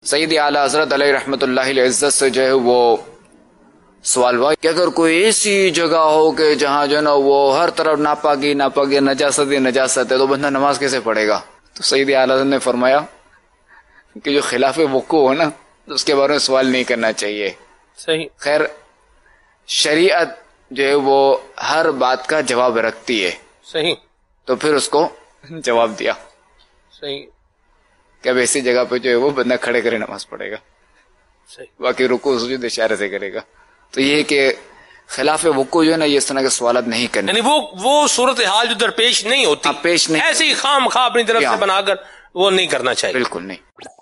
सैयद आला हज़रत अलैहि रहमतुल्लाहि अलैहि इज्जत से जो है वो सवाल हुआ कि अगर कोई ऐसी जगह हो कि जहाँ जो है ना वो हर तरफ नापाकी नापाकी नजासत ही नजासत है तो बंदा नमाज कैसे पढ़ेगा। तो सैयद आला हज़रत ने फरमाया कि जो खिलाफ वक़ू हो ना तो उसके बारे में सवाल नहीं करना चाहिए। सही। खैर शरीयत जो है वो हर बात का जवाब रखती है। सही। तो फिर उसको जवाब दिया। सही। कि अब ऐसी जगह पे जो है वो बंदा खड़े करे नमाज पढ़ेगा, सही। बाकी रुकू सुजूद इशारे से करेगा। तो ये कि खिलाफ वक़ू जो है ना ये इस तरह के सवाल नहीं करने, यानी वो सूरत हाल जो दरपेश नहीं होती, पेश नहीं, ऐसे ही खाम खा अपनी तरफ से बनाकर वो नहीं करना चाहिए। बिल्कुल नहीं।